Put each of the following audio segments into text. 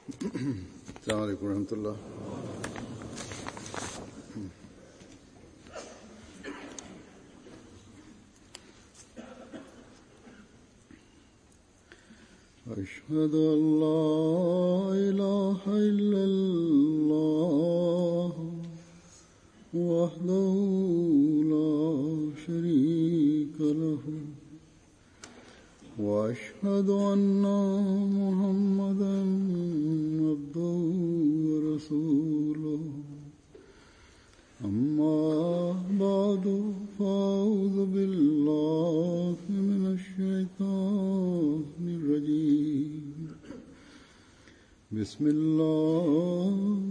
السلام عليكم ورحمة الله. أشهد أن لا إله إلا الله وحده لا شريك له وأشهد أن محمدا عبده ورسوله أما بعد فأعوذ بالله من الشيطان الرجيم بسم الله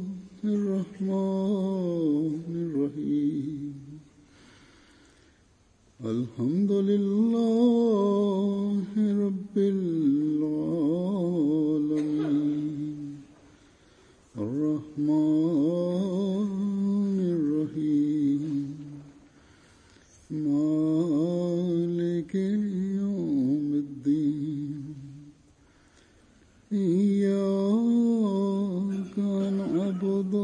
الرحمن الرحيم الحمد لله رب العالمين الرحمن الرحيم مالك يوم الدين إياك نعبد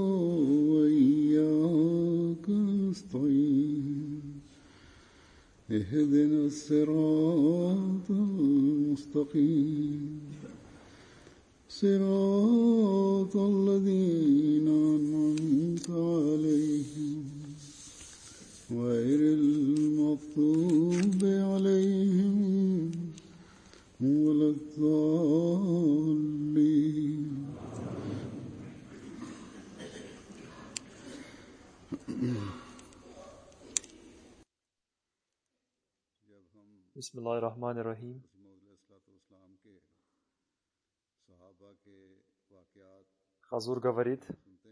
وإياك نستعين اهدنا الصراط المستقيم صراط الذين أنعمت عليهم غير المغضوب عليهم ولا الضالين. Бисмиллахир-рахманир-рахим. Хазур говорит,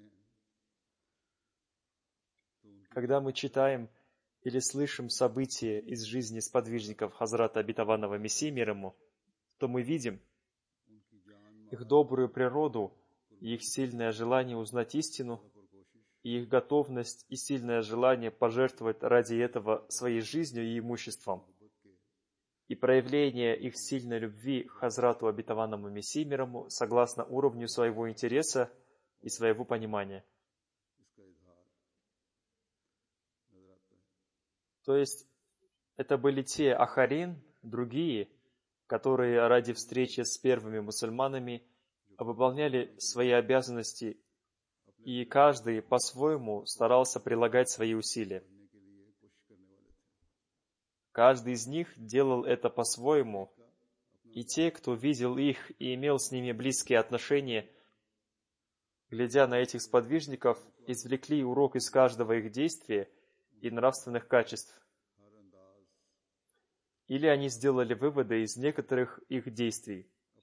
когда мы читаем или слышим события из жизни сподвижников Хазрата Обетованного Мессии мир ему, то мы видим их добрую природу и их сильное желание узнать истину, и их готовность и сильное желание пожертвовать ради этого своей жизнью и имуществом, и проявление их сильной любви к Хазрату Обетованному Мессии мир ему согласно уровню своего интереса и своего понимания. То есть, это были те ахарин, другие, которые ради встречи с первыми мусульманами выполняли свои обязанности, и каждый по-своему старался прилагать свои усилия. Каждый из них делал это по-своему, и те, кто видел их и имел с ними близкие отношения, глядя на этих сподвижников, извлекли урок из каждого их действия и нравственных качеств. Или они сделали выводы из некоторых их действий.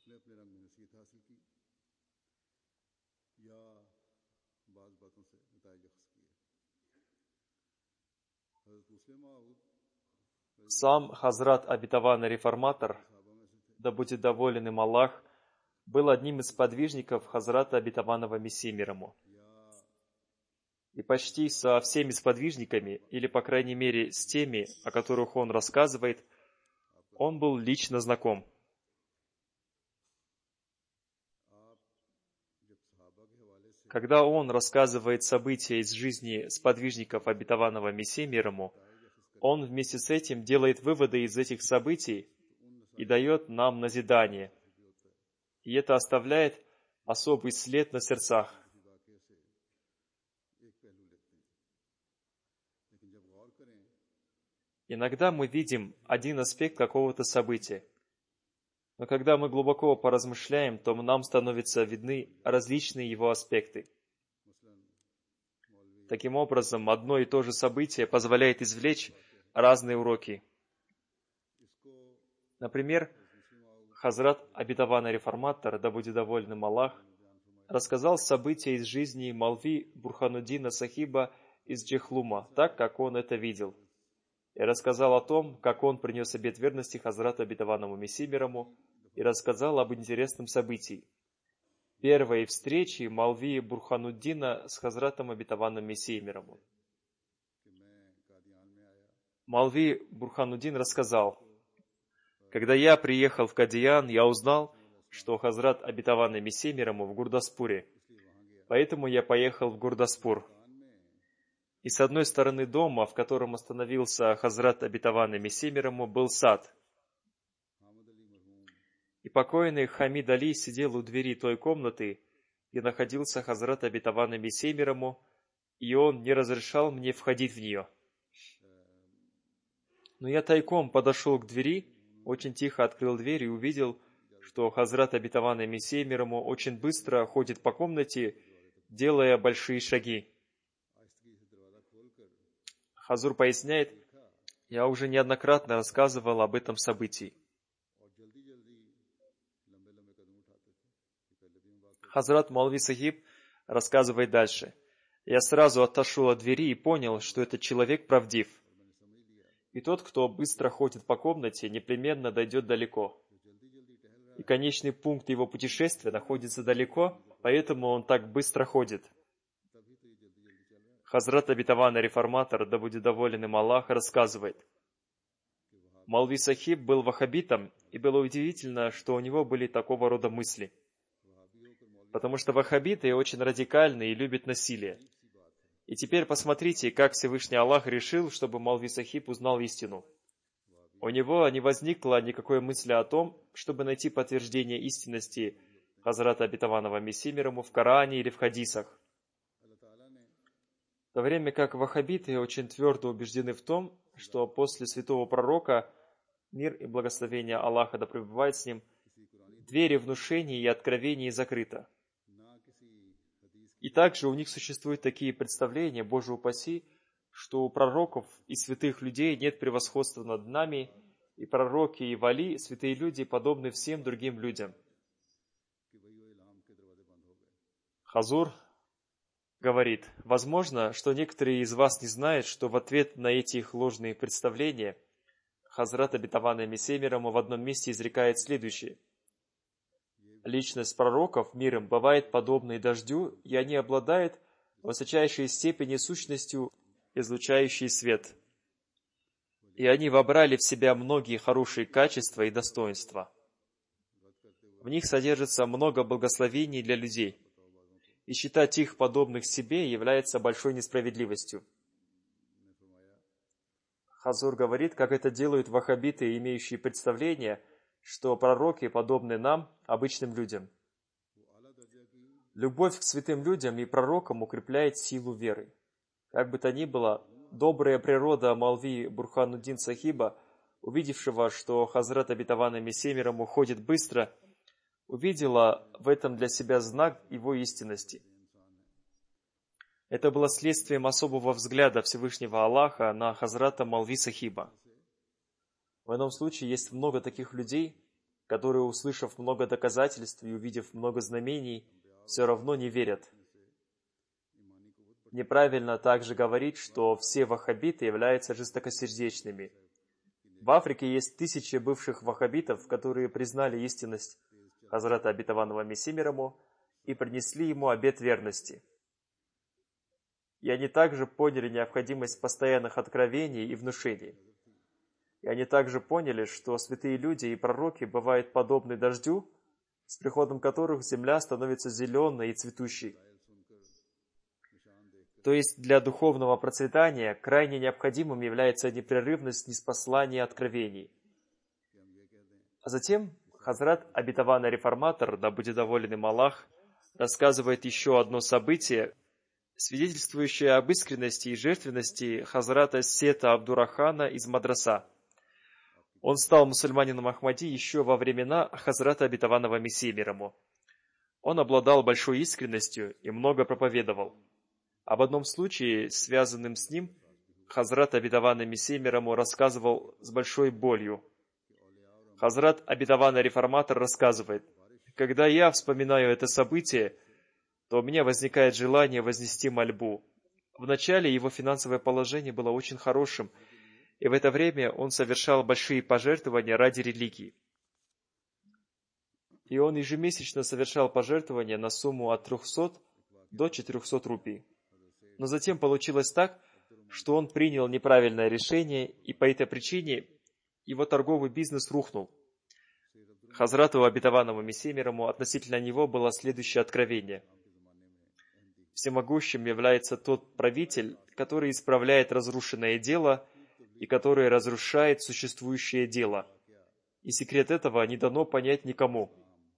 Сам Хазрат Обетованный Реформатор, да будет доволен им Аллах, был одним из сподвижников Хазрата Обетованного Мессии мир ему. И почти со всеми сподвижниками, или по крайней мере с теми, о которых он рассказывает, он был лично знаком. Когда он рассказывает события из жизни сподвижников Обетованного Мессии мир ему, он вместе с этим делает выводы из этих событий и дает нам назидание. И это оставляет особый след на сердцах. Иногда мы видим один аспект какого-то события, но когда мы глубоко поразмышляем, то нам становятся видны различные его аспекты. Таким образом, одно и то же событие позволяет извлечь разные уроки. Например, Хазрат Обетованный Реформатор, да будет доволен им Аллах, рассказал события из жизни Молви Бурхануддина Сахиба из Джехлума, так, как он это видел. И рассказал о том, как он принес обет верности Хазрату Обетованному Мессии мир ему, и рассказал об интересном событии. Первой встречи Молви Бурхануддина с Хазратом Обетованным Мессией мир ему. Молви Бурхануддин рассказал: когда я приехал в Кадиян, я узнал, что Хазрат обетованный Мессия мир ему в Гурдаспуре. Поэтому я поехал в Гурдаспур. И с одной стороны дома, в котором остановился Хазрат обетованный Мессия мир ему, был сад. И покойный Хамид Али сидел у двери той комнаты, где находился Хазрат обетованный Мессия мир ему, и он не разрешал мне входить в нее. Но я тайком подошел к двери, очень тихо открыл дверь и увидел, что Хазрат обетованный Мессия мир ему очень быстро ходит по комнате, делая большие шаги. Хазур поясняет, я уже неоднократно рассказывал об этом событии. Хазрат Маулви Сахиб рассказывает дальше. Я сразу отошел от двери и понял, что этот человек правдив. И тот, кто быстро ходит по комнате, непременно дойдет далеко. И конечный пункт его путешествия находится далеко, поэтому он так быстро ходит. Хазрат обетованный реформатор, да будет доволен им Аллах, рассказывает. Маулви Сахиб был ваххабитом, и было удивительно, что у него были такого рода мысли. Потому что ваххабиты очень радикальны и любят насилие. И теперь посмотрите, как Всевышний Аллах решил, чтобы Маулви Сахиб узнал истину. У него не возникло никакой мысли о том, чтобы найти подтверждение истинности Хазрата обетованного Мессии мир ему в Коране или в хадисах. В то время как ваххабиты очень твердо убеждены в том, что после святого пророка, мир и благословение Аллаха да пребывает с ним, двери внушений и откровений закрыты. И также у них существуют такие представления, Боже упаси, что у пророков и святых людей нет превосходства над нами, и пророки, и вали, святые люди, подобны всем другим людям. Хазур говорит, возможно, что некоторые из вас не знают, что в ответ на эти их ложные представления Хазрат обетованный Мессия мир ему в одном месте изрекает следующее. Личность пророков, мир им, бывает подобной дождю, и они обладают в высочайшей степени сущностью, излучающей свет. И они вобрали в себя многие хорошие качества и достоинства. В них содержится много благословений для людей, и считать их подобных себе является большой несправедливостью. Хазур говорит, как это делают ваххабиты, имеющие представление, что пророки подобны нам, обычным людям. Любовь к святым людям и пророкам укрепляет силу веры. Как бы то ни было, добрая природа Маулви Бурхануддин Сахиба, увидевшего, что Хазрат обетованный Мессия мир ему ходит быстро, увидела в этом для себя знак его истинности. Это было следствием особого взгляда Всевышнего Аллаха на Хазрата Маулви Сахиба. В ином случае есть много таких людей, которые, услышав много доказательств и увидев много знамений, все равно не верят. Неправильно также говорить, что все ваххабиты являются жестокосердечными. В Африке есть тысячи бывших ваххабитов, которые признали истинность Хазрата обетованного Мессии мир ему и принесли ему обет верности. И они также поняли необходимость постоянных откровений и внушений. И они также поняли, что святые люди и пророки бывают подобны дождю, с приходом которых земля становится зеленой и цветущей. То есть для духовного процветания крайне необходимым является непрерывность ниспослания откровений. А затем Хазрат обетованный реформатор, да будет доволен им Аллах, рассказывает еще одно событие, свидетельствующее об искренности и жертвенности Хазрата Сета Абдурахана из Мадраса. Он стал мусульманином Ахмади еще во времена Хазрата обетованного Мессии мир ему. Он обладал большой искренностью и много проповедовал. Об одном случае, связанном с ним, Хазрат обетованный Мессия мир ему рассказывал с большой болью. Хазрат обетованный реформатор рассказывает, когда я вспоминаю это событие, то у меня возникает желание вознести мольбу. Вначале его финансовое положение было очень хорошим, и в это время он совершал большие пожертвования ради религии. И он ежемесячно совершал пожертвования на сумму от 300 до 400 рупий. Но затем получилось так, что он принял неправильное решение, и по этой причине его торговый бизнес рухнул. Хазрату обетованному Мессии мир ему относительно него было следующее откровение. Всемогущим является тот правитель, который исправляет разрушенное дело и который разрушает существующее дело. И секрет этого не дано понять никому.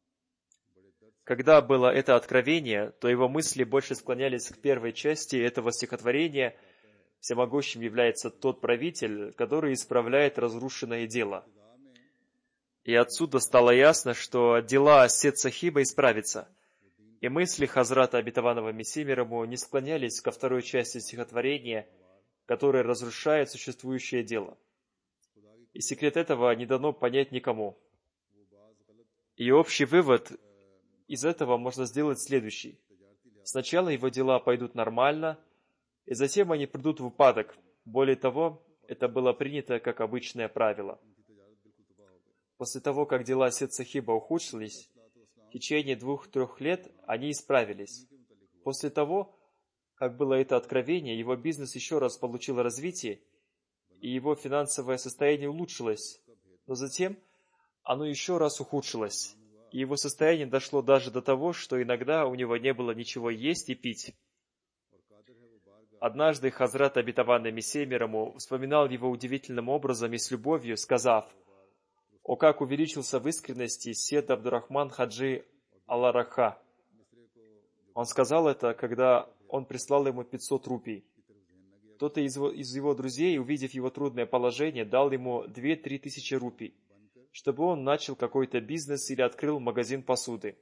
Когда было это откровение, то его мысли больше склонялись к первой части этого стихотворения. Всемогущим является тот правитель, который исправляет разрушенное дело. И отсюда стало ясно, что дела Сет-Сахиба исправятся. И мысли Хазрата обетованного Мессии мир ему не склонялись ко второй части стихотворения, которая разрушает существующее дело. И секрет этого не дано понять никому. И общий вывод из этого можно сделать следующий. Сначала его дела пойдут нормально, и затем они придут в упадок. Более того, это было принято как обычное правило. После того, как дела Сет-Сахиба ухудшились, в течение 2-3 лет они исправились. После того, как было это откровение, его бизнес еще раз получил развитие, и его финансовое состояние улучшилось. Но затем оно еще раз ухудшилось, и его состояние дошло даже до того, что иногда у него не было ничего есть и пить. Однажды Хазрат обетованный Мессия мир ему вспоминал его удивительным образом и с любовью, сказав: «О, как увеличился в искренности Сет Абдурахман Хаджи Аллараха!» Он сказал это, когда он прислал ему 500 рупий. Кто-то из его друзей, увидев его трудное положение, дал ему 2-3 тысячи рупий, чтобы он начал какой-то бизнес или открыл магазин посуды.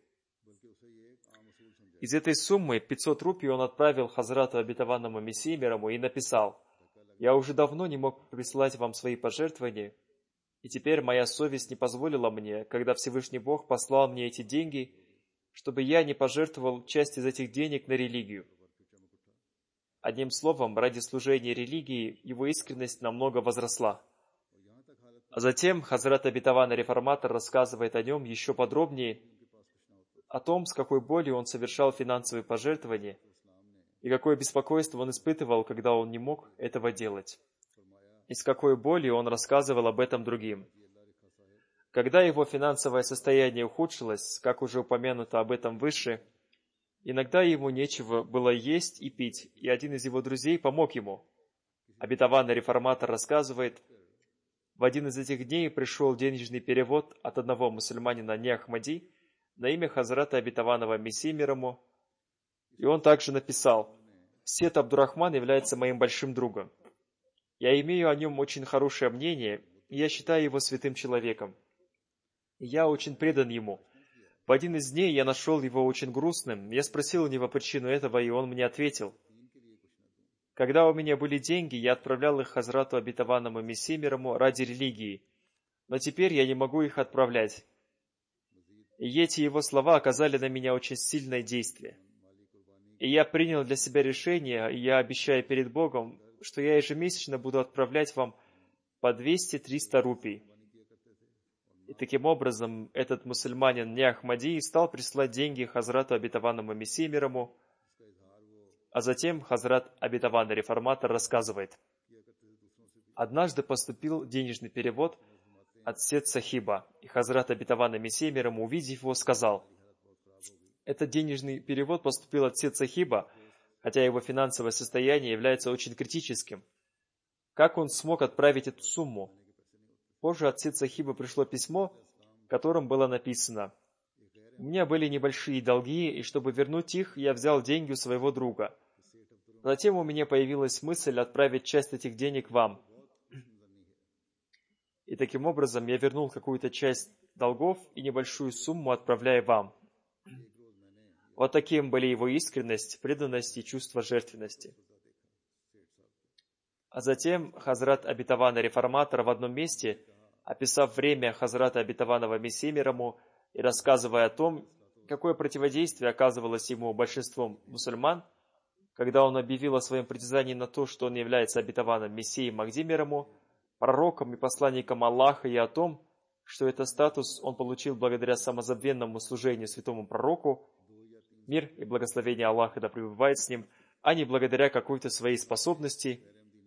Из этой суммы 500 рупий он отправил Хазрату обетованному Мессии мир ему и написал: «Я уже давно не мог прислать вам свои пожертвования, и теперь моя совесть не позволила мне, когда Всевышний Бог послал мне эти деньги, чтобы я не пожертвовал часть из этих денег на религию». Одним словом, ради служения религии его искренность намного возросла. А затем Хазрат обетованный реформатор рассказывает о нем еще подробнее, о том, с какой болью он совершал финансовые пожертвования и какое беспокойство он испытывал, когда он не мог этого делать. И с какой болью он рассказывал об этом другим. Когда его финансовое состояние ухудшилось, как уже упомянуто об этом выше, иногда ему нечего было есть и пить, и один из его друзей помог ему. Обетованный реформатор рассказывает: в один из этих дней пришел денежный перевод от одного мусульманина не Ахмади на имя Хазрата обетованного Мессии мир ему, и он также написал: «Сет Абдурахман является моим большим другом. Я имею о нем очень хорошее мнение, и я считаю его святым человеком. И я очень предан ему. В один из дней я нашел его очень грустным. Я спросил у него причину этого, и он мне ответил: когда у меня были деньги, я отправлял их Хазрату обетованному Мессии мир ему ради религии, но теперь я не могу их отправлять». И эти его слова оказали на меня очень сильное действие. И я принял для себя решение, и я обещаю перед Богом, что я ежемесячно буду отправлять вам по 200-300 рупий. И таким образом этот мусульманин не Ахмади стал присылать деньги Хазрату обетованному Мессии мир ему. А затем Хазрат обетованный реформатор рассказывает: однажды поступил денежный перевод от Сет-Сахиба, и Хазрат обетованный Мессия мир ему, увидев его, сказал: «Этот денежный перевод поступил от Сет-Сахиба, хотя его финансовое состояние является очень критическим. Как он смог отправить эту сумму?» Позже от Сет-Сахиба пришло письмо, в котором было написано: «У меня были небольшие долги, и чтобы вернуть их, я взял деньги у своего друга. Затем у меня появилась мысль отправить часть этих денег вам. И таким образом я вернул какую-то часть долгов и небольшую сумму отправляя вам». Вот таким были его искренность, преданность и чувство жертвенности. А затем Хазрат обетованный реформатор в одном месте, описав время Хазрата обетованного Мессии мир ему и рассказывая о том, какое противодействие оказывалось ему большинством мусульман, когда он объявил о своем притязании на то, что он является обетованным Мессией Махди мир ему, пророком и посланником Аллаха, и о том, что этот статус он получил благодаря самозабвенному служению святому пророку, мир и благословение Аллаха да пребывает с ним, а не благодаря какой-то своей способности.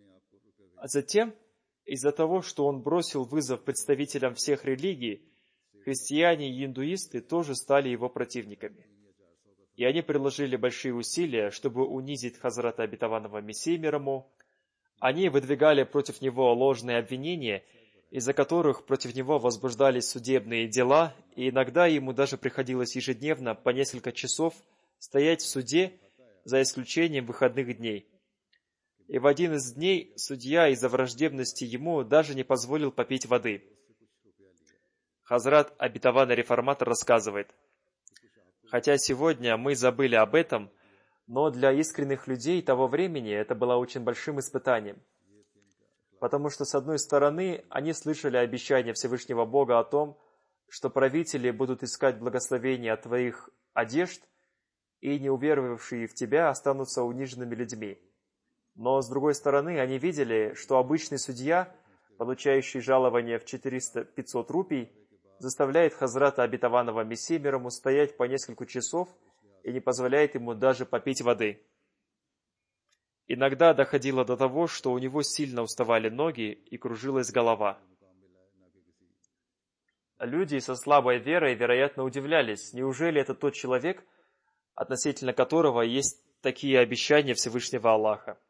А затем, из-за того, что он бросил вызов представителям всех религий, христиане и индуисты тоже стали его противниками. И они приложили большие усилия, чтобы унизить Хазрата Обетованного Мессии мир ему. Они выдвигали против него ложные обвинения, из-за которых против него возбуждались судебные дела, и иногда ему даже приходилось ежедневно по несколько часов стоять в суде, за исключением выходных дней. И в один из дней судья из-за враждебности ему даже не позволил попить воды. Хазрат Обетованный Реформатор рассказывает: «Хотя сегодня мы забыли об этом, но для искренних людей того времени это было очень большим испытанием. Потому что, с одной стороны, они слышали обещание Всевышнего Бога о том, что правители будут искать благословения от твоих одежд, и не уверовавшие в тебя останутся униженными людьми. Но, с другой стороны, они видели, что обычный судья, получающий жалование в 400-500 рупий, заставляет Хазрата Обетованного Мессии мир ему стоять по несколько часов и не позволяет ему даже попить воды. Иногда доходило до того, что у него сильно уставали ноги и кружилась голова. Люди со слабой верой, вероятно, удивлялись, неужели это тот человек, относительно которого есть такие обещания Всевышнего Аллаха.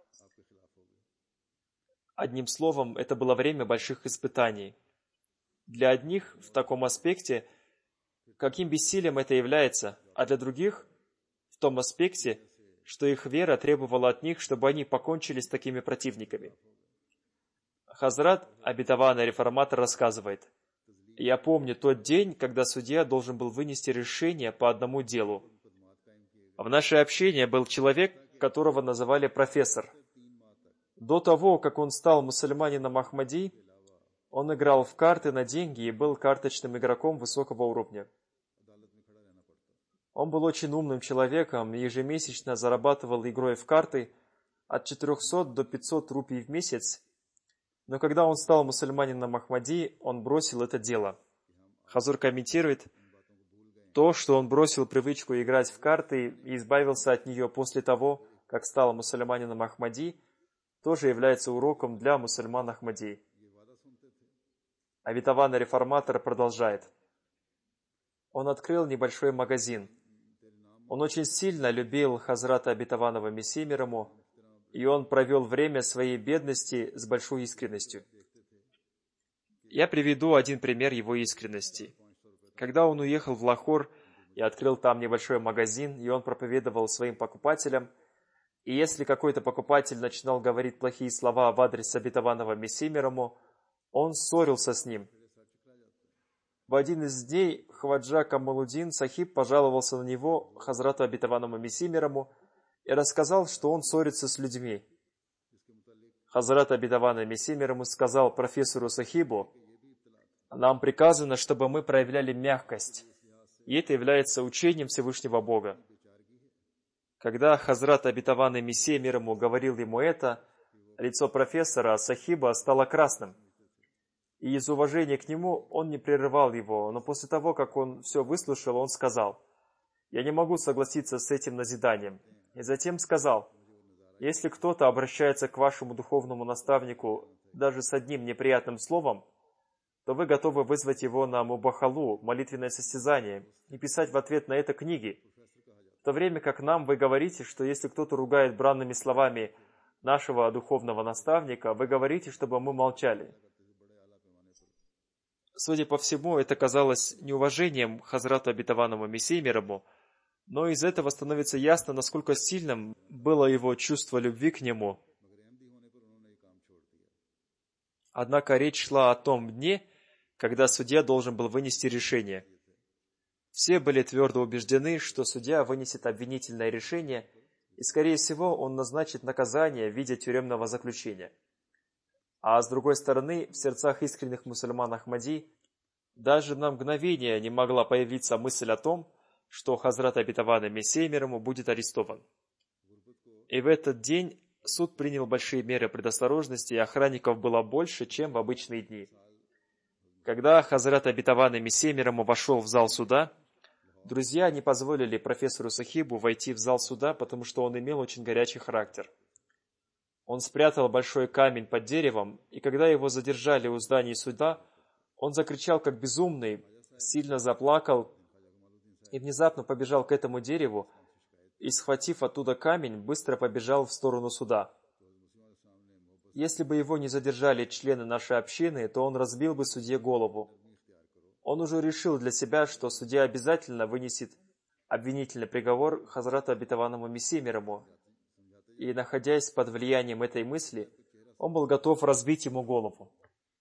Одним словом, это было время больших испытаний. Для одних в таком аспекте, каким бессилием это является, а для других в том аспекте, что их вера требовала от них, чтобы они покончили с такими противниками. Хазрат Обетованный Реформатор рассказывает: «Я помню тот день, когда судья должен был вынести решение по одному делу. В наше общение был человек, которого называли профессор. До того, как он стал мусульманином Ахмади, он играл в карты на деньги и был карточным игроком высокого уровня. Он был очень умным человеком и ежемесячно зарабатывал игрой в карты от 400 до 500 рупий в месяц, но когда он стал мусульманином Ахмади, он бросил это дело». Хазур комментирует: «То, что он бросил привычку играть в карты и избавился от нее после того, как стал мусульманином Ахмади, тоже является уроком для мусульман Ахмади». Обетованный Реформатор продолжает: «Он открыл небольшой магазин. Он очень сильно любил Хазрата Обетованного Мессии мир ему, и он провел время своей бедности с большой искренностью. Я приведу один пример его искренности. Когда он уехал в Лахор и открыл там небольшой магазин, и он проповедовал своим покупателям, и если какой-то покупатель начинал говорить плохие слова в адрес Обетованного Мессии мир ему, он ссорился с ним. В один из дней Хваджа Камалуддин Сахиб пожаловался на него Хазрату Обетованному Мессии мир ему и рассказал, что он ссорится с людьми. Хазрат Обетованный Мессия мир ему сказал профессору Сахибу: «Нам приказано, чтобы мы проявляли мягкость, и это является учением Всевышнего Бога». Когда Хазрат Обетованный Мессия мир ему говорил ему это, лицо профессора Сахиба стало красным. И из уважения к нему он не прерывал его, но после того, как он все выслушал, он сказал: «Я не могу согласиться с этим назиданием». И затем сказал: «Если кто-то обращается к вашему духовному наставнику даже с одним неприятным словом, то вы готовы вызвать его на мубахалу, молитвенное состязание, и писать в ответ на это книги, в то время как нам вы говорите, что если кто-то ругает бранными словами нашего духовного наставника, вы говорите, чтобы мы молчали». Судя по всему, это казалось неуважением Хазрату Обетованному Мессии мир ему, но из этого становится ясно, насколько сильным было его чувство любви к нему. Однако речь шла о том дне, когда судья должен был вынести решение. Все были твердо убеждены, что судья вынесет обвинительное решение, и, скорее всего, он назначит наказание в виде тюремного заключения. А с другой стороны, в сердцах искренних мусульман Ахмади даже на мгновение не могла появиться мысль о том, что Хазрат Обетованный Мессия мир ему будет арестован. И в этот день суд принял большие меры предосторожности, и охранников было больше, чем в обычные дни. Когда Хазрат Обетованный Мессия мир ему вошел в зал суда, друзья не позволили профессору Сахибу войти в зал суда, потому что он имел очень горячий характер. Он спрятал большой камень под деревом, и когда его задержали у здания суда, он закричал как безумный: сильно заплакал и внезапно побежал к этому дереву и, схватив оттуда камень, быстро побежал в сторону суда. Если бы его не задержали члены нашей общины, то он разбил бы судье голову. Он уже решил для себя, что судья обязательно вынесет обвинительный приговор Хазрату Обетованному Мессии мир ему, и, находясь под влиянием этой мысли, он был готов разбить ему голову.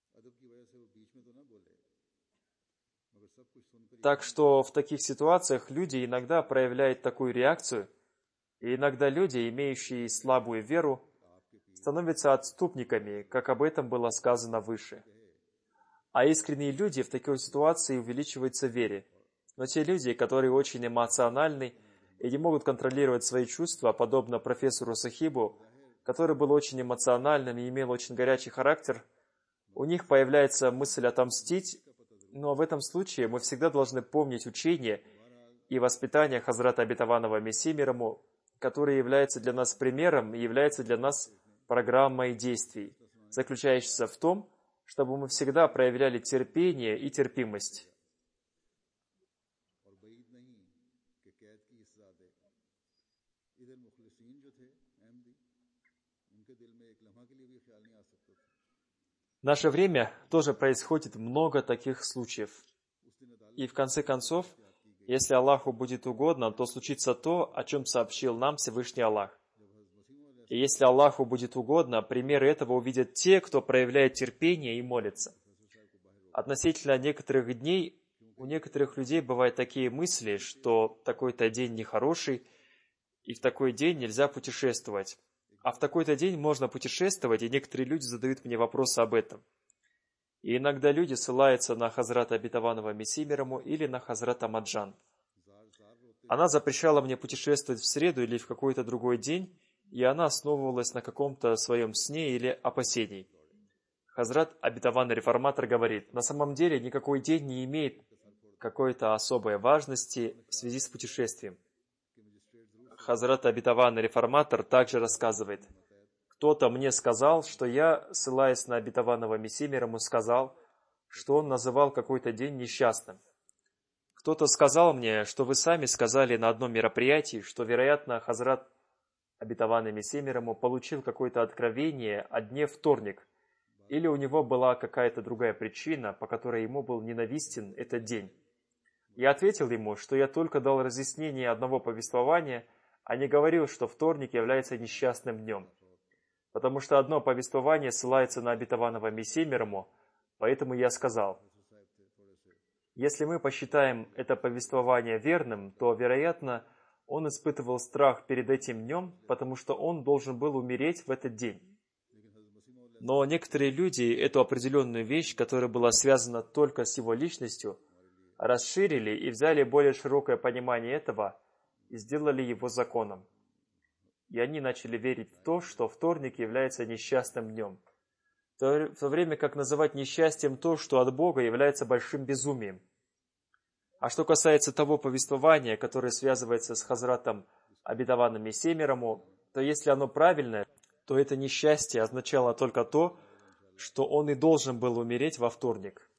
Так что в таких ситуациях люди иногда проявляют такую реакцию, и иногда люди, имеющие слабую веру, становятся отступниками, как об этом было сказано выше. А искренние люди в такой ситуации увеличиваются в вере. Но те люди, которые очень эмоциональны и не могут контролировать свои чувства, подобно профессору Сахибу, который был очень эмоциональным и имел очень горячий характер, у них появляется мысль отомстить, но в этом случае мы всегда должны помнить учение и воспитание Хазрата Обетованного Мессии мир ему, который является для нас примером и является для нас программой действий, заключающейся в том, чтобы мы всегда проявляли терпение и терпимость. В наше время тоже происходит много таких случаев. И в конце концов, если Аллаху будет угодно, то случится то, о чем сообщил нам Всевышний Аллах. И если Аллаху будет угодно, примеры этого увидят те, кто проявляет терпение и молится. Относительно некоторых дней, у некоторых людей бывают такие мысли, что такой-то день нехороший, и в такой день нельзя путешествовать. А в такой-то день можно путешествовать, и некоторые люди задают мне вопросы об этом. И иногда люди ссылаются на Хазрата Обетованного Мессии мир ему или на Хазрата Маджан. Она запрещала мне путешествовать в среду или в какой-то другой день, и она основывалась на каком-то своем сне или опасении. Хазрат Обетованный Реформатор говорит, на самом деле никакой день не имеет какой-то особой важности в связи с путешествием. Хазрат Обетованный Реформатор также рассказывает, кто-то мне сказал, что я, ссылаясь на Обетованного Мессию мир ему, сказал, что он называл какой-то день несчастным. Кто-то сказал мне, что вы сами сказали на одном мероприятии, что, вероятно, Хазрат Обетованный Мессия мир ему получил какое-то откровение о дне вторник, или у него была какая-то другая причина, по которой ему был ненавистен этот день. Я ответил ему, что я только дал разъяснение одного повествования, а не говорил, что вторник является несчастным днем. Потому что одно повествование ссылается на Обетованного Мессию мир ему, поэтому я сказал, если мы посчитаем это повествование верным, то, вероятно, он испытывал страх перед этим днем, потому что он должен был умереть в этот день. Но некоторые люди эту определенную вещь, которая была связана только с его личностью, расширили и взяли более широкое понимание этого и сделали его законом. И они начали верить в то, что вторник является несчастным днем, в то время как называть несчастьем то, что от Бога является большим безумием. А что касается того повествования, которое связывается с Хазратом Обетованным Мессией мир ему, то если оно правильное, то это несчастье означало только то, что он и должен был умереть во вторник.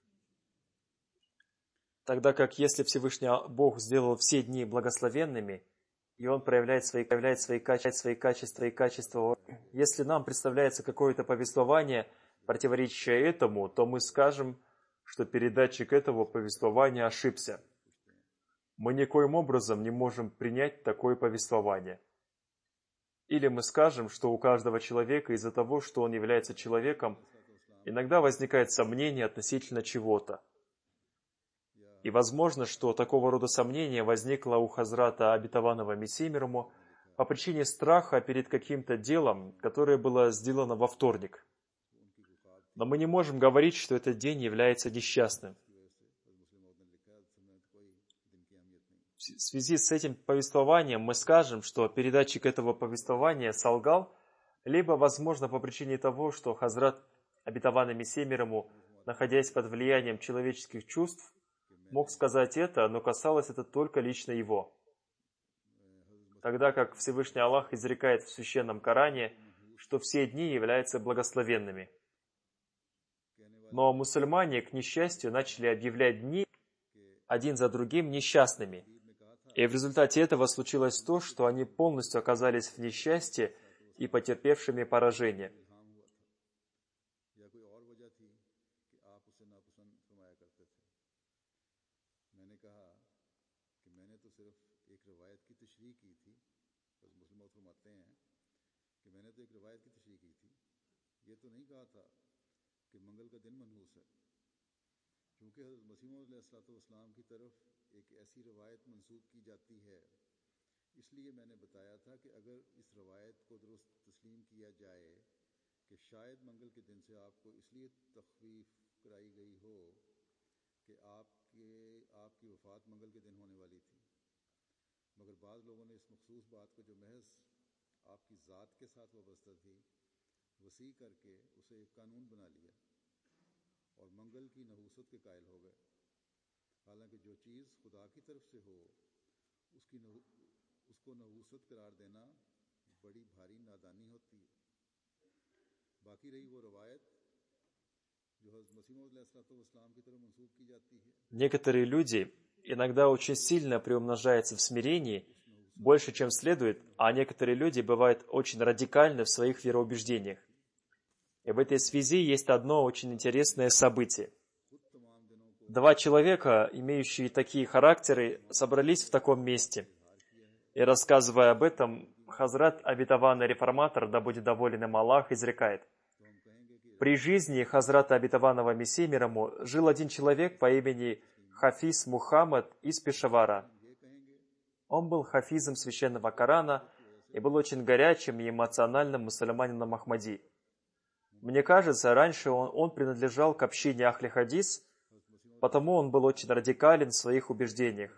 Тогда как если Всевышний Бог сделал все дни благословенными, и Он проявляет свои качества и качества, если нам представляется какое-то повествование, противоречащее этому, то мы скажем, что передатчик этого повествования ошибся. Мы никоим образом не можем принять такое повествование. Или мы скажем, что у каждого человека из-за того, что он является человеком, иногда возникает сомнение относительно чего-то. И возможно, что такого рода сомнение возникло у Хазрата Обетованного Мессии мир ему по причине страха перед каким-то делом, которое было сделано во вторник. Но мы не можем говорить, что этот день является несчастным. В связи с этим повествованием мы скажем, что передатчик этого повествования солгал, либо, возможно, по причине того, что Хазрат Обетованный Мессия мир ему, находясь под влиянием человеческих чувств, мог сказать это, но касалось это только лично его. Тогда как Всевышний Аллах изрекает в Священном Коране, что все дни являются благословенными. Но мусульмане, к несчастью, начали объявлять дни, один за другим несчастными. И в результате этого случилось то, что они полностью оказались в несчастье и потерпевшими поражение. क्योंकि हज़रत मसीह मौऊद अलैहिस्सलाम की तरफ एक ऐसी रवायत मंसूब की जाती है, इसलिए मैंने बताया था कि अगर इस रवायत को दुरुस्त तस्लीम किया जाए कि शायद मंगल के दिन से आपको इसलिए तखवीफ कराई गई हो कि आपकी वफ़ात मंगल के दिन होने वाली थी, मगर बाज़ लोगों ने इस मखसूस बात को जो महज आपकी ज़ात के साथ वाबस्ता थी वसी करके उसे एक कानून बना लिया और मंगल की नहूसत के कायल हो गए। हालांकि जो चीज़ खुदा की तरफ से हो उसको नहूसत करार देना बड़ी भारी नादानी होती है। बाकी रही वो रवायत जो हज़रत मसीह मौऊद अलैहिस्सलाम की तरफ मंसूब की जाती है। Некоторые люди иногда очень сильно приумножаются в смирении, больше, чем следует, а некоторые люди бывают очень радикальны в своих вероубеждениях. И в этой связи есть одно очень интересное событие. Два человека, имеющие такие характеры, собрались в таком месте. И рассказывая об этом, Хазрат Обетованный Реформатор, да будет доволен им Аллах, изрекает: при жизни Хазрата Обетованного Мессии мир ему жил один человек по имени Хафиз Мухаммад из Пешавара. Он был хафизом священного Корана и был очень горячим и эмоциональным мусульманином Ахмади. Мне кажется, раньше он принадлежал к общине Ахли Хадис, потому он был очень радикален в своих убеждениях.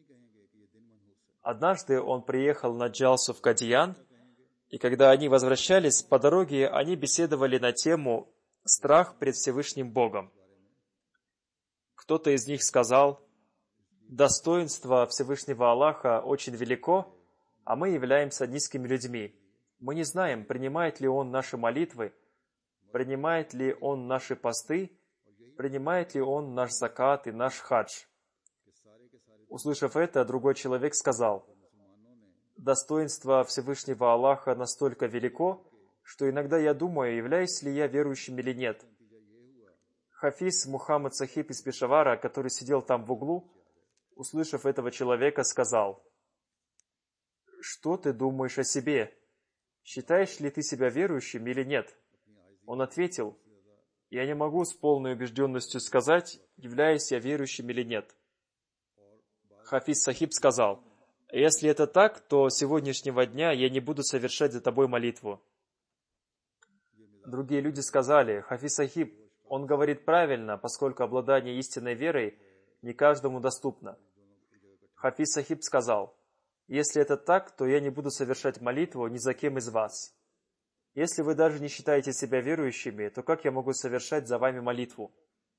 Однажды он приехал на джалсу в Кадиян, и когда они возвращались, по дороге они беседовали на тему «Страх пред Всевышним Богом». Кто-то из них сказал: «Достоинство Всевышнего Аллаха очень велико, а мы являемся низкими людьми. Мы не знаем, принимает ли Он наши молитвы, принимает ли Он наши посты, принимает ли Он наш закат и наш хадж». Услышав это, другой человек сказал: «Достоинство Всевышнего Аллаха настолько велико, что иногда я думаю, являюсь ли я верующим или нет». Хафиз Мухаммад Сахиб из Пешавара, который сидел там в углу, услышав этого человека, сказал: «Что ты думаешь о себе? Считаешь ли ты себя верующим или нет?» Он ответил: «Я не могу с полной убежденностью сказать, являюсь я верующим или нет». Хафиз Сахиб сказал: «Если это так, то с сегодняшнего дня я не буду совершать за тобой молитву». Другие люди сказали: «Хафиз Сахиб, он говорит правильно, поскольку обладание истинной верой не каждому доступно». Хафиз Сахиб сказал: «Если это так, то я не буду совершать молитву ни за кем из вас. Если вы даже не считаете себя верующими, то как я могу совершать за вами молитву?»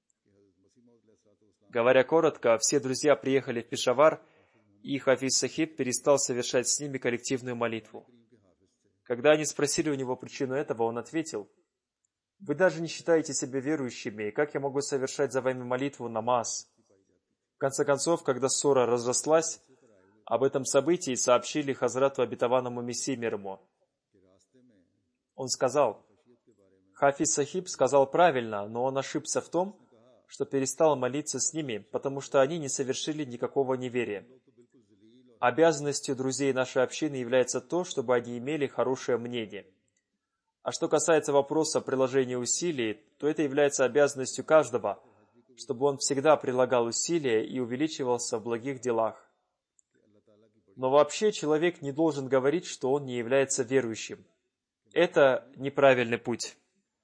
Говоря коротко, все друзья приехали в Пешавар, и Хафиз Сахиб перестал совершать с ними коллективную молитву. Когда они спросили у него причину этого, он ответил: «Вы даже не считаете себя верующими, как я могу совершать за вами молитву намаз?» В конце концов, когда ссора разрослась, об этом событии сообщили Хазрату Обетованному Мессии мир ему. Он сказал: «Хафиз Сахиб сказал правильно, но он ошибся в том, что перестал молиться с ними, потому что они не совершили никакого неверия. Обязанностью друзей нашей общины является то, чтобы они имели хорошее мнение. А что касается вопроса приложения усилий, то это является обязанностью каждого, чтобы он всегда прилагал усилия и увеличивался в благих делах. Но вообще человек не должен говорить, что он не является верующим. Это неправильный путь».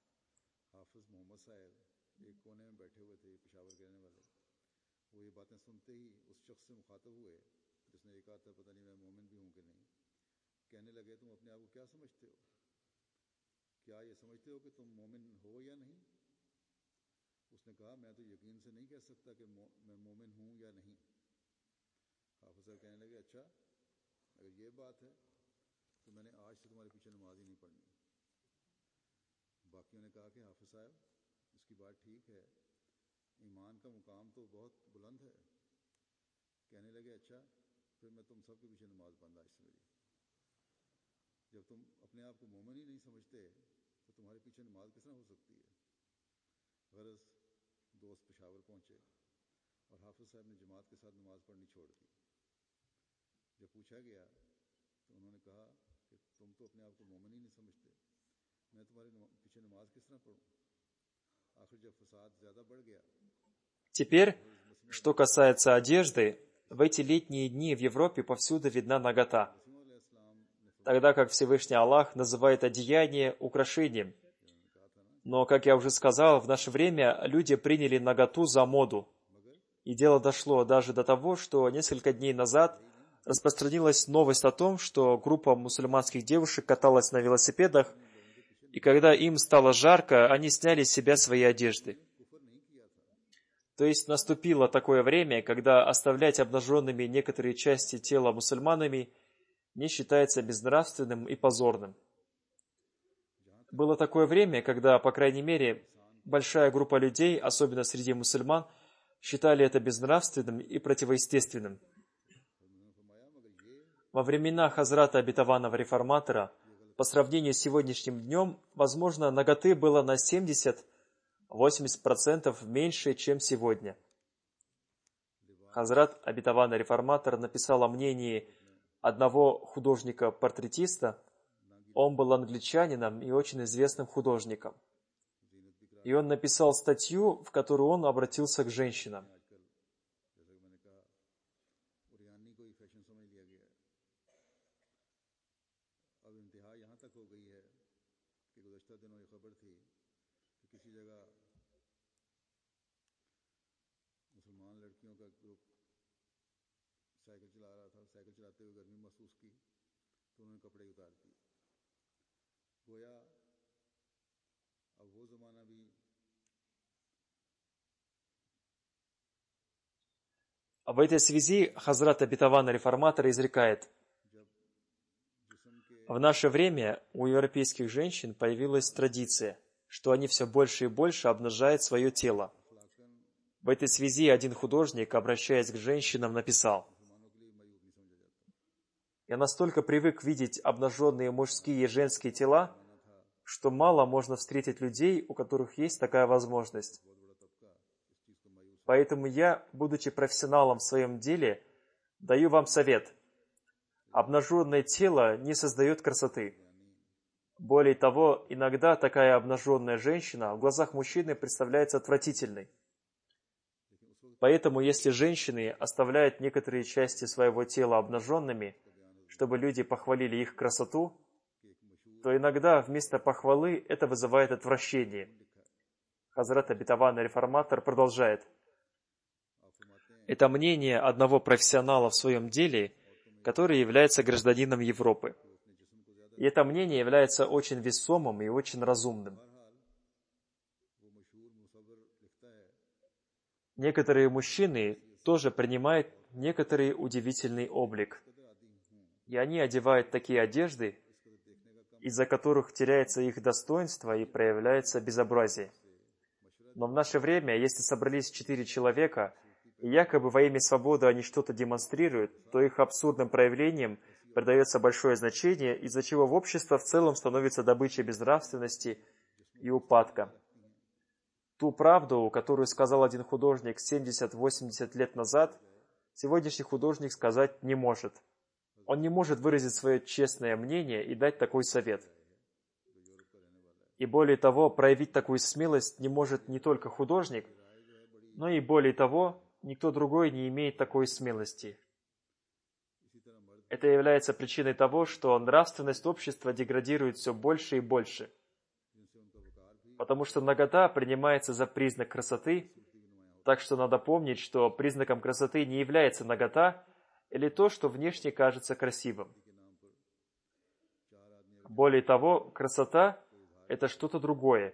बाकियों ने कहा कि हाफिज साहब, इसकी बात ठीक है, ईमान का मुकाम तो बहुत बुलंद है, कहने लगे अच्छा फिर मैं तुम सबके पीछे नमाज बंद आज से मेरी जब तुम अपने आप को मोमिन ही नहीं समझते तो तुम्हारे पीछे नमाज किस तरह हो सकती है गरज दोस्त पेशावर पहुंचे और हाफिज साहब ने जमात के साथ नमाज पढ़नी छोड़ दी जब पूछा गया तो उन्होंने कहा कि तुम तो अपने आप को मोमिन ही नहीं समझते मैं तुम्हारे पीछे नमाज किस तरह पढ़ूं आखिर जब फसाद ज्यादा बढ़ गया Теперь, что касается одежды, в эти летние дни в Европе повсюду видна нагота, тогда как Всевышний Аллах называет одеяние украшением. Но, как я уже сказал, в наше время люди приняли наготу за моду. И дело дошло даже до того, что несколько дней назад распространилась новость о том, что группа мусульманских девушек каталась на велосипедах, и когда им стало жарко, они сняли с себя свои одежды. То есть наступило такое время, когда оставлять обнаженными некоторые части тела мусульманами не считается безнравственным и позорным. Было такое время, когда, по крайней мере, большая группа людей, особенно среди мусульман, считали это безнравственным и противоестественным. Во времена Хазрата Обетованного Реформатора, по сравнению с сегодняшним днем, возможно, наготы было на 70-80% меньше, чем сегодня. Хазрат Обетованный Реформатор написал о мнении одного художника-портретиста. Он был англичанином и очень известным художником. И он написал статью, в которой он обратился к женщинам. В этой связи Хазрат Обетованный Реформатор изрекает: в наше время у европейских женщин появилась традиция, что они все больше и больше обнажают свое тело. В этой связи один художник, обращаясь к женщинам, написал: «Я настолько привык видеть обнаженные мужские и женские тела, что мало можно встретить людей, у которых есть такая возможность. Поэтому я, будучи профессионалом в своем деле, даю вам совет. Обнаженное тело не создает красоты. Более того, иногда такая обнаженная женщина в глазах мужчины представляется отвратительной. Поэтому, если женщины оставляют некоторые части своего тела обнаженными, чтобы люди похвалили их красоту, то иногда вместо похвалы это вызывает отвращение». Хазрат Обетованный Реформатор продолжает: это мнение одного профессионала в своем деле, который является гражданином Европы. И это мнение является очень весомым и очень разумным. Некоторые мужчины тоже принимают некоторый удивительный облик. И они одевают такие одежды, из-за которых теряется их достоинство и проявляется безобразие. Но в наше время, если собрались 4 человека, и якобы во имя свободы они что-то демонстрируют, то их абсурдным проявлением придается большое значение, из-за чего в общество в целом становится добычей безнравственности и упадка. Ту правду, которую сказал один художник 70-80 лет назад, сегодняшний художник сказать не может. Он не может выразить свое честное мнение и дать такой совет. И более того, проявить такую смелость не может не только художник, но и более того, никто другой не имеет такой смелости. Это является причиной того, что нравственность общества деградирует все больше и больше. Потому что нагота принимается за признак красоты, так что надо помнить, что признаком красоты не является нагота или то, что внешне кажется красивым. Более того, красота – это что-то другое.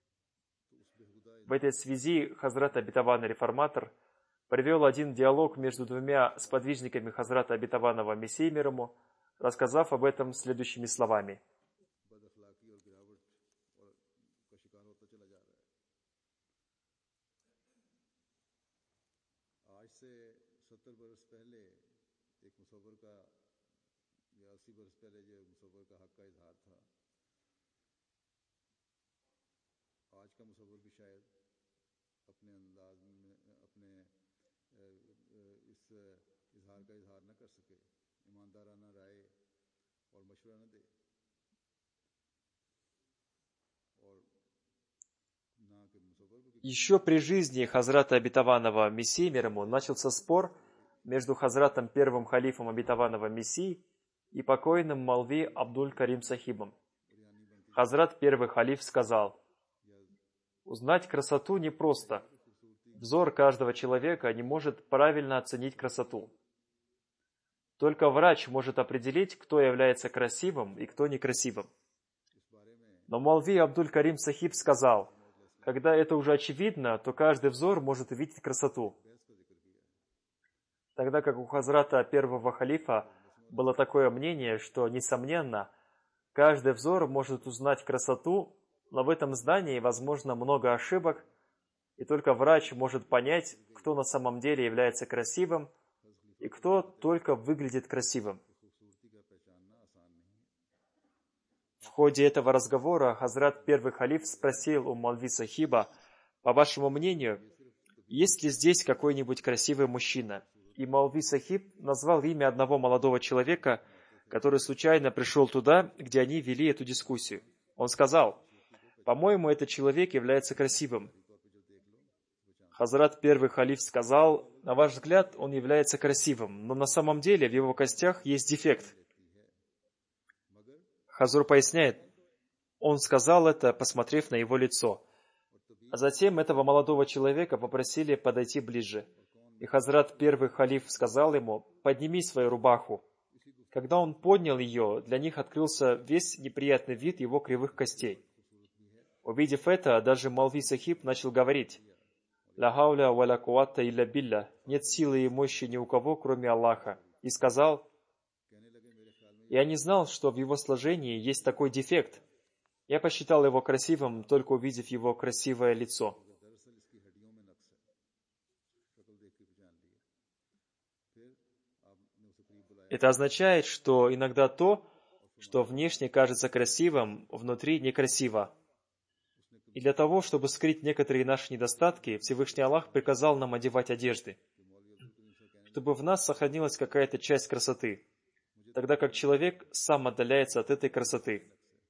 В этой связи Хазрат Обетованный Реформатор привел один диалог между двумя сподвижниками Хазрата Обетованного Мессии мир ему, рассказав об этом следующими словами. बरस पहले एक मुसव्वर का या 80 बरस पहले जो मुसव्वर का हक का इजहार था, आज का मुसव्वर भी शायद अपने अंदाज में अपने इस इजहार का इजहार न कर सके, ईमानदाराना राय और मशवरा न दे, और ना कि मुसव्वर को Еще при жизни Хазрата Обетованного Мессии, мир ему, начался спор между Хазратом первым халифом Обетованного Мессии и покойным Молви Абдуль-Карим Сахибом. Хазрат первый халиф сказал: узнать красоту непросто. Взор каждого человека не может правильно оценить красоту. Только врач может определить, кто является красивым и кто некрасивым. Но Молви Абдуль-Карим Сахиб сказал: когда это уже очевидно, то каждый взор может увидеть красоту. Тогда как у Хазрата первого халифа было такое мнение, что, несомненно, каждый взор может узнать красоту, но в этом здании возможно много ошибок, и только врач может понять, кто на самом деле является красивым и кто только выглядит красивым. В ходе этого разговора Хазрат первый халиф спросил у Молви Сахиба: по вашему мнению, есть ли здесь какой-нибудь красивый мужчина? И Молви Сахиб назвал имя одного молодого человека, который случайно пришел туда, где они вели эту дискуссию. Он сказал: по-моему, этот человек является красивым. Хазрат первый халиф сказал: на ваш взгляд, он является красивым, но на самом деле в его костях есть дефект. Хазур поясняет: он сказал это, посмотрев на его лицо. А затем этого молодого человека попросили подойти ближе. И Хазрат первый халиф сказал ему: подними свою рубаху. Когда он поднял ее, для них открылся весь неприятный вид его кривых костей. Увидев это, даже Молви Сахиб начал говорить: «Ля хауля ва ля куатта илля билля», нет силы и мощи ни у кого, кроме Аллаха. И сказал: я не знал, что в его сложении есть такой дефект. Я посчитал его красивым, только увидев его красивое лицо. Это означает, что иногда то, что внешне кажется красивым, внутри некрасиво. И для того, чтобы скрыть некоторые наши недостатки, Всевышний Аллах приказал нам одевать одежды, чтобы в нас сохранилась какая-то часть красоты, тогда как человек сам отдаляется от этой красоты.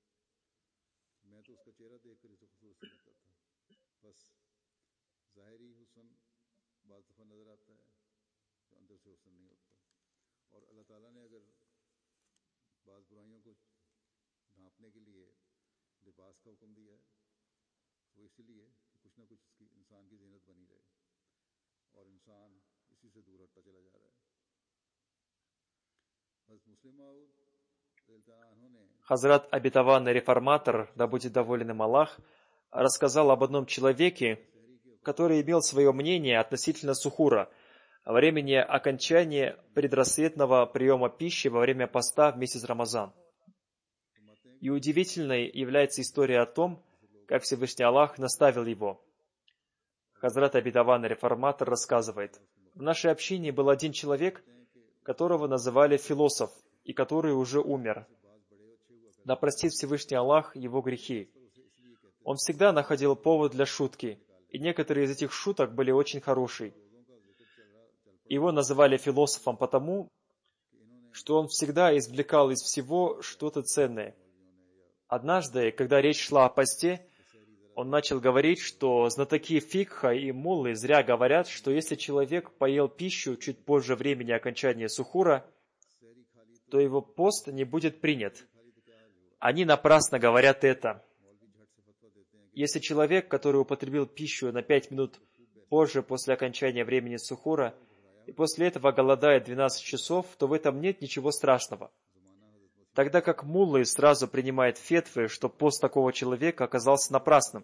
Хазрат Обетованный Реформатор, да будет доволен им Аллах, рассказал об одном человеке, который имел свое мнение относительно сухура, времени окончания предрассветного приема пищи во время поста в месяц Рамазан. И удивительной является история о том, как Всевышний Аллах наставил его. Хазрат Обетованный Реформатор рассказывает: в нашей общине был один человек, которого называли философ, и который уже умер. Да простит Всевышний Аллах его грехи. Он всегда находил повод для шутки, и некоторые из этих шуток были очень хорошие. Его называли философом потому, что он всегда извлекал из всего что-то ценное. Однажды, когда речь шла о посте, он начал говорить, что знатоки фикха и муллы зря говорят, что если человек поел пищу чуть позже времени окончания сухура, то его пост не будет принят. Они напрасно говорят это. Если человек, который употребил пищу на 5 минут позже после окончания времени сухура, и после этого голодает 12 часов, то в этом нет ничего страшного. Тогда как муллы сразу принимают фетвы, что пост такого человека оказался напрасным.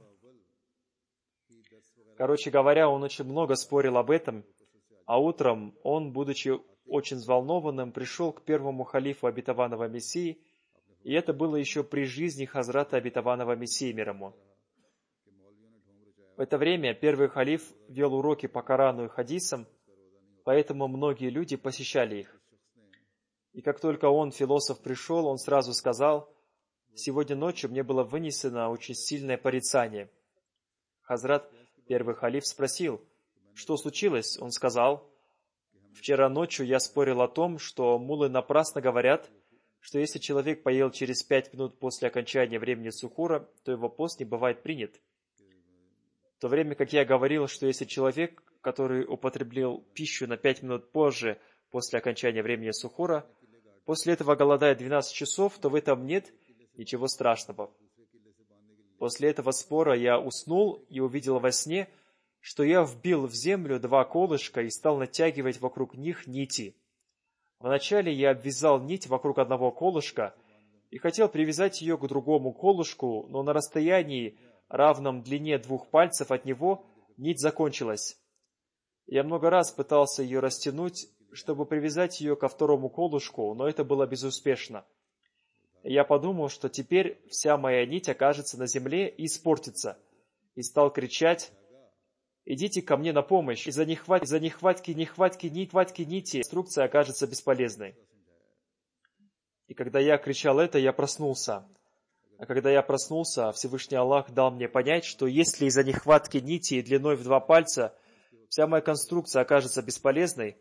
Короче говоря, он очень много спорил об этом, а утром он, будучи очень взволнованным, пришел к первому халифу Обетованного Мессии, и это было еще при жизни Хазрата Обетованного Мессии, мир ему. В это время первый халиф вел уроки по Корану и хадисам, поэтому многие люди посещали их. И как только философ, пришел, он сразу сказал: «Сегодня ночью мне было вынесено очень сильное порицание». Хазрат, первый халиф, спросил: «Что случилось?» Он сказал: «Вчера ночью я спорил о том, что муллы напрасно говорят, что если человек поел через 5 минут после окончания времени сухура, то его пост не бывает принят. В то время как я говорил, что если человек, который употребил пищу на 5 минут позже после окончания времени сухура, после этого голодает 12 часов, то в этом нет ничего страшного». После этого спора я уснул и увидел во сне, что я вбил в землю 2 колышка и стал натягивать вокруг них нити. Вначале я обвязал нить вокруг одного колышка и хотел привязать ее к другому колышку, но на расстоянии, равном длине 2 пальцев от него, нить закончилась. Я много раз пытался ее растянуть, чтобы привязать ее ко второму колышку, но это было безуспешно. Я подумал, что теперь вся моя нить окажется на земле и испортится, и стал кричать: «Идите ко мне на помощь, из-за нехватки нити инструкция окажется бесполезной». И когда я кричал это, я проснулся. А когда я проснулся, Всевышний Аллах дал мне понять, что если из-за нехватки нити длиной в 2 пальца вся моя конструкция окажется бесполезной,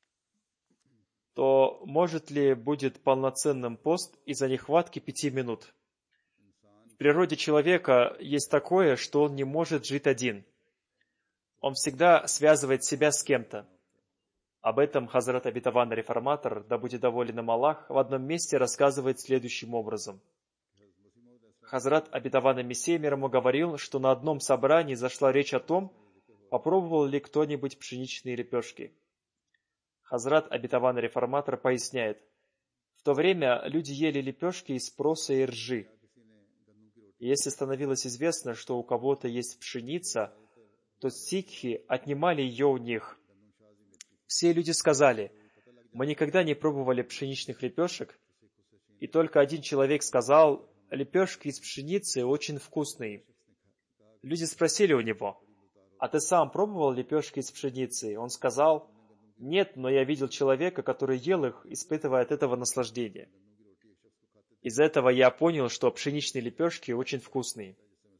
то может ли будет полноценным пост из-за нехватки 5 минут? В природе человека есть такое, что он не может жить один. Он всегда связывает себя с кем-то. Об этом Хазрат Обетованный Реформатор, да будет доволен им Аллах, в одном месте рассказывает следующим образом. Хазрат Обетованный Мессия мир ему говорил, что на одном собрании зашла речь о том, попробовал ли кто-нибудь пшеничные лепешки. Хазрат Обетованный Реформатор поясняет: в то время люди ели лепешки из проса и ржи. И если становилось известно, что у кого-то есть пшеница, то сикхи отнимали ее у них. Все люди сказали: мы никогда не пробовали пшеничных лепешек, и только один человек сказал: лепешки из пшеницы очень вкусные. Люди спросили у него: а ты сам пробовал лепешки из пшеницы? Он сказал: нет, но я видел человека, который ел их, испытывая от этого наслаждение. Из этого я понял, что пшеничные лепешки очень вкусные.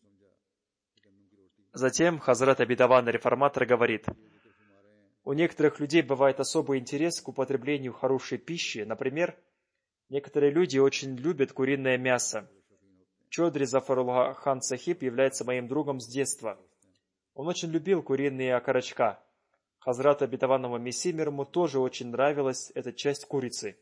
Затем Хазрат Обетованный Реформатор говорит: у некоторых людей бывает особый интерес к употреблению хорошей пищи. Например, некоторые люди очень любят куриное мясо. Чодри Зафарулла Хан Сахиб является моим другом с детства. Он очень любил куриные окорочка. Хазрату Обетованному Мессии мир ему тоже очень нравилась эта часть курицы.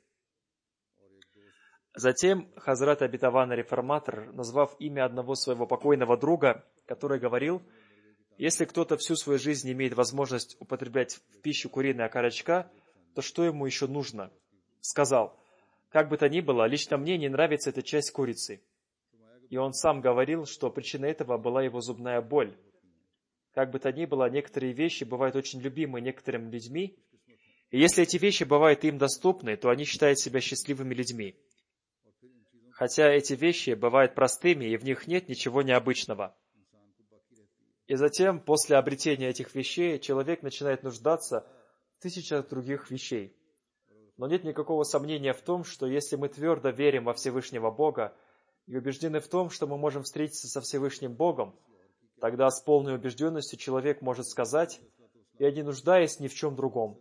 Затем Хазрат Обетованный Реформатор, назвав имя одного своего покойного друга, который говорил: если кто-то всю свою жизнь имеет возможность употреблять в пищу куриные окорочка, то что ему еще нужно? Сказал: как бы то ни было, лично мне не нравится эта часть курицы. И он сам говорил, что причиной этого была его зубная боль. Как бы то ни было, некоторые вещи бывают очень любимы некоторыми людьми, и если эти вещи бывают им доступны, то они считают себя счастливыми людьми. Хотя эти вещи бывают простыми, и в них нет ничего необычного. И затем, после обретения этих вещей, человек начинает нуждаться в тысячах других вещей. Но нет никакого сомнения в том, что если мы твердо верим во Всевышнего Бога и убеждены в том, что мы можем встретиться со Всевышним Богом, тогда с полной убежденностью человек может сказать: «Я не нуждаюсь ни в чем другом».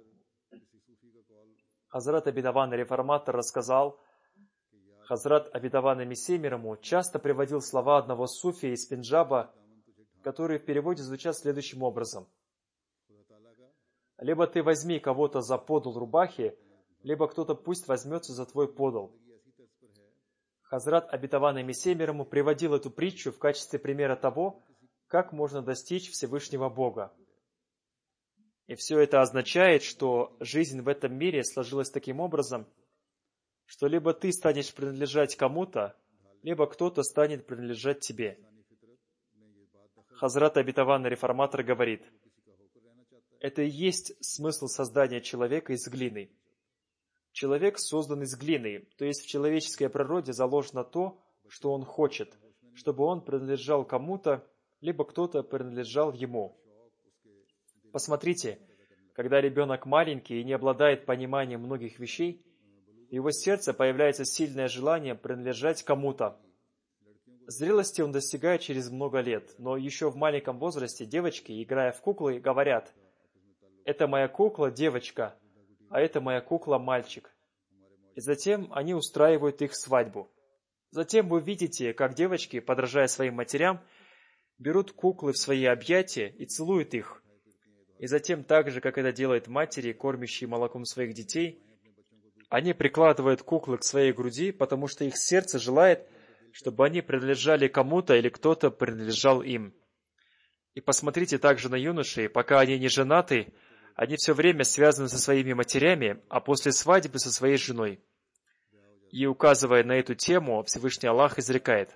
Хазрат Обетованный Реформатор рассказал: Хазрат Обетованный Мессия мир ему часто приводил слова одного суфия из Пенджаба, которые в переводе звучат следующим образом: «Либо ты возьми кого-то за подол рубахи, либо кто-то пусть возьмется за твой подол». Хазрат Обетованный Мессия мир ему приводил эту притчу в качестве примера того, как можно достичь Всевышнего Бога. И все это означает, что жизнь в этом мире сложилась таким образом, что либо ты станешь принадлежать кому-то, либо кто-то станет принадлежать тебе. Хазрат Обетованный Реформатор говорит: это и есть смысл создания человека из глины. Человек создан из глины, то есть в человеческой природе заложено то, что он хочет, чтобы он принадлежал кому-то, либо кто-то принадлежал ему. Посмотрите, Когда ребенок маленький и не обладает пониманием многих вещей, в его сердце появляется сильное желание принадлежать кому-то. Зрелости он достигает через много лет, но еще в маленьком возрасте девочки, играя в куклы, говорят: «Это моя кукла девочка, а это моя кукла мальчик». И затем они устраивают их свадьбу. Затем вы видите, как девочки, подражая своим матерям, берут куклы в свои объятия и целуют их. И затем, так же, как это делают матери, кормящие молоком своих детей, они прикладывают куклы к своей груди, потому что их сердце желает, чтобы они принадлежали кому-то или кто-то принадлежал им. И посмотрите также на юношей, пока они не женаты, они все время связаны со своими матерями, а после свадьбы со своей женой. И указывая на эту тему, Всевышний Аллах изрекает: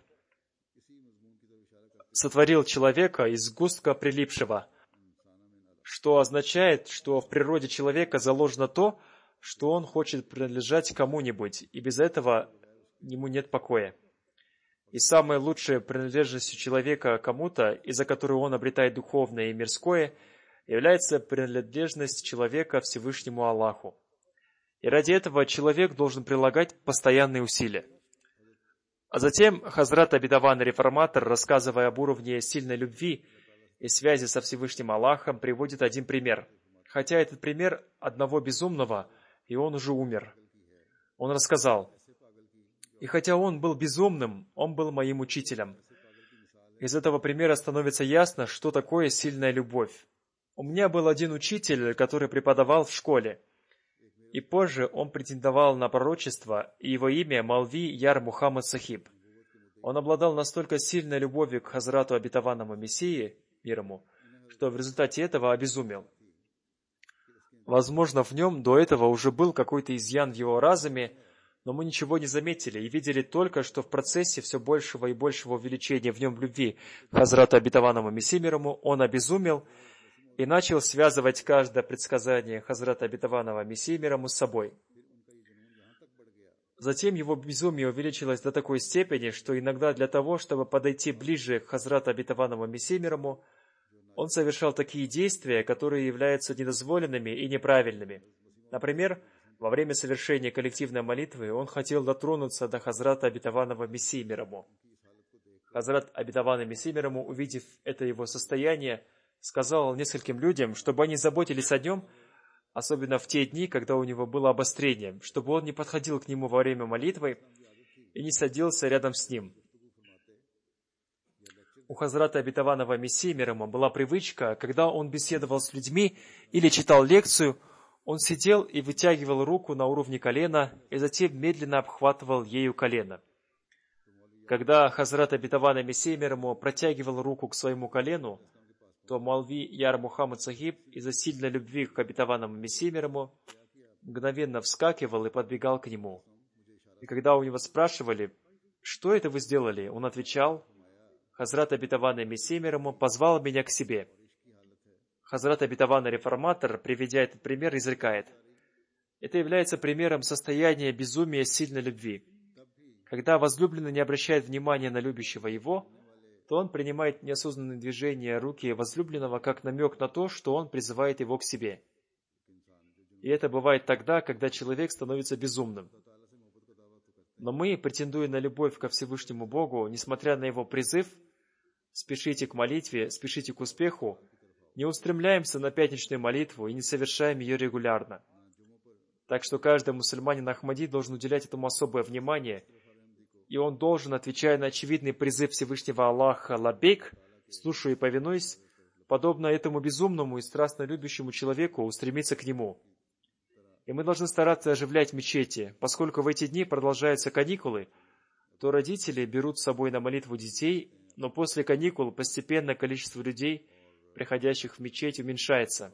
«Сотворил человека из сгустка прилипшего», что означает, что в природе человека заложено то, что он хочет принадлежать кому-нибудь, и без этого ему нет покоя. И самой лучшей принадлежностью человека кому-то, из-за которой он обретает духовное и мирское, является принадлежность человека Всевышнему Аллаху. И ради этого человек должен прилагать постоянные усилия. А затем Хазрат Абидаван Реформатор, рассказывая об уровне сильной любви и связи со Всевышним Аллахом, приводит один пример. Хотя этот пример одного безумного, и он уже умер. Он рассказал: «И хотя он был безумным, он был моим учителем». Из этого примера становится ясно, что такое сильная любовь. У меня был один учитель, который преподавал в школе. И позже он претендовал на пророчество, и его имя Молви Яр Мухаммад Сахиб. Он обладал настолько сильной любовью к Хазрату Обетованному Мессии, мир ему, что в результате этого обезумел. Возможно, в нем до этого уже был какой-то изъян в его разуме, но мы ничего не заметили и видели только, что в процессе все большего и большего увеличения в нем любви к Хазрату Обетованному Мессии, мир ему, он обезумел и начал связывать каждое предсказание Хазрата Обетованного Мессии, мир ему, с собой. Затем его безумие увеличилось до такой степени, что иногда для того, чтобы подойти ближе к Хазрату Обетованному Мессии, мир ему, он совершал такие действия, которые являются недозволенными и неправильными. Например, во время совершения коллективной молитвы он хотел дотронуться до Хазрата Обетованного Мессии, мир ему. Хазрат Обетованный Мессия, мир ему, увидев это его состояние, сказал нескольким людям, чтобы они заботились о нем, особенно в те дни, когда у него было обострение, чтобы он не подходил к нему во время молитвы и не садился рядом с ним. У Хазрата Обетованного Мессии, мир ему, была привычка, когда он беседовал с людьми или читал лекцию, он сидел и вытягивал руку на уровне колена и затем медленно обхватывал ею колено. Когда Хазрат Обетованный Мессия, мир ему, протягивал руку к своему колену, то Молви Яр Мухаммад Сахиб из-за сильной любви к Обетованному Мессии, мир ему, мгновенно вскакивал и подбегал к нему. И когда у него спрашивали: «Что это вы сделали?», он отвечал: «Хазрат Обетованный Мессия, мир ему, позвал меня к себе». Хазрат Обетованный Реформатор, приведя этот пример, изрекает: это является примером состояния безумия сильной любви. Когда возлюбленный не обращает внимания на любящего его, то он принимает неосознанные движения руки возлюбленного как намек на то, что он призывает его к себе. И это бывает тогда, когда человек становится безумным. Но мы, претендуя на любовь ко Всевышнему Богу, несмотря на его призыв, спешите к молитве, спешите к успеху, не устремляемся на пятничную молитву и не совершаем ее регулярно. Так что каждый мусульманин Ахмади должен уделять этому особое внимание, и он должен, отвечая на очевидный призыв Всевышнего Аллаха «Лаббейк», слушаю и повинуюсь, подобно этому безумному и страстно любящему человеку, устремиться к нему. И мы должны стараться оживлять мечети, поскольку в эти дни продолжаются каникулы, то родители берут с собой на молитву детей, но после каникул постепенно количество людей, приходящих в мечеть, уменьшается.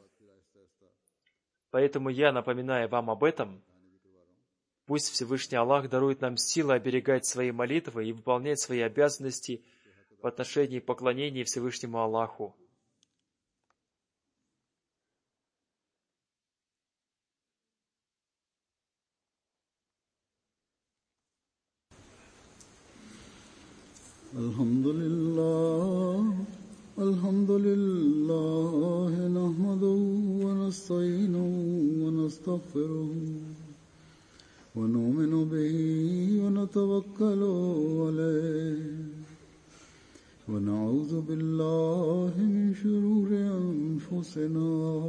Поэтому я, напоминаю вам об этом, пусть Всевышний Аллах дарует нам силы оберегать свои молитвы и выполнять свои обязанности в отношении поклонения Всевышнему Аллаху. Alhamdulillah, alhamdulillah, nahmaduhu wa nasta'in ونستغفره ونؤمن به ونتوكل عليه ونعوذ بالله من شرور أنفسنا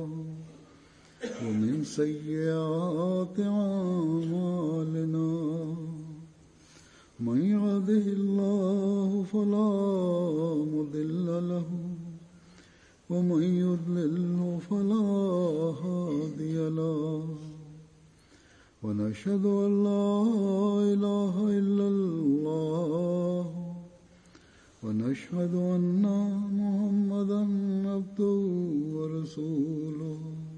ومن سيئات أعمالنا من يهده الله فلا مضل له ومن يضلله فلا هادي له ونشهد أن لا إله إلا الله ونشهد أن محمدا عبده ورسوله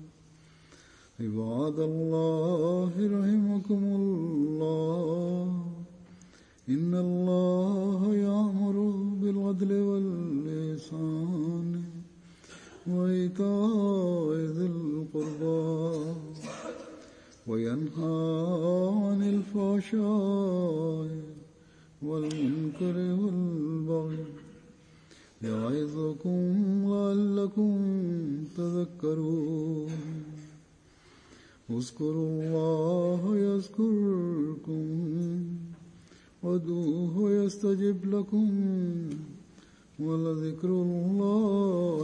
عباد الله رحمكم الله إن الله يأمر بالعدل والإحسان وإيتاء ذي القربى وينهى عن الفحشاء والمنكر والبغي يعظكم لعلكم تذكرون اذكروا الله يذكركم وادعوه يستجب لكم ولذكر الله